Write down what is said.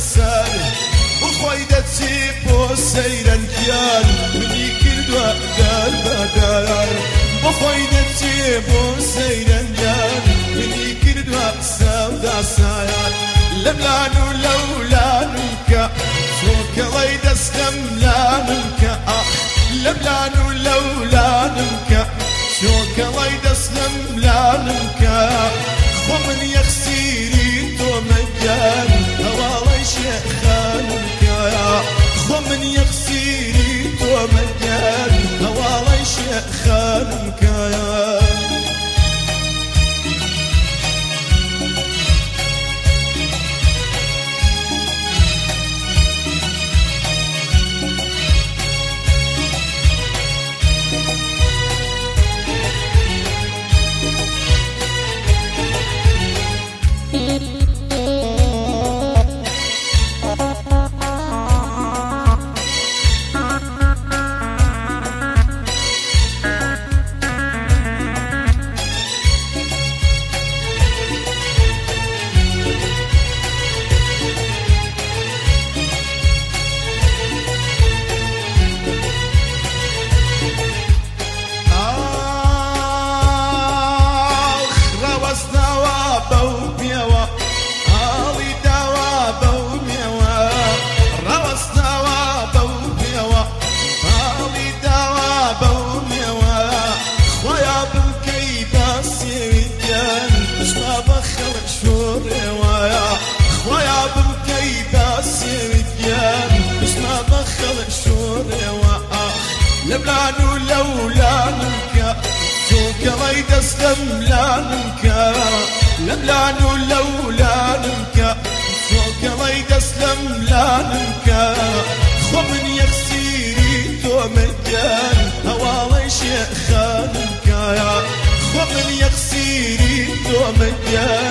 سر بخوای دەچێ بۆ سەیرەنگیان منی کردووە دار بەدار بخوای دەچێ بۆ سەیرەنگیان منی کردووە سەودا سایان لەم لان و لەولانم کە چۆکەڵەی دەستەم لانم کە لەم لان و لەولانم کە چۆکەڵەی دەستەم لانم کە خۆ من یەخسیری تۆ مەگیان هەواڵەی شێخانم کە خۆ من یەخسیری تۆ مەگیان هەواڵەی شێخانم کە لبلان ولولانم کە چۆکەڵەی دەستەم لانم کە لەبلان ولولانم کە چۆکەڵەی دەستەم لانم کە خۆ من یەخسیری تۆ مەگیان هەواڵەی شێخانم کە خۆ من یەخسیری تۆ مەگیان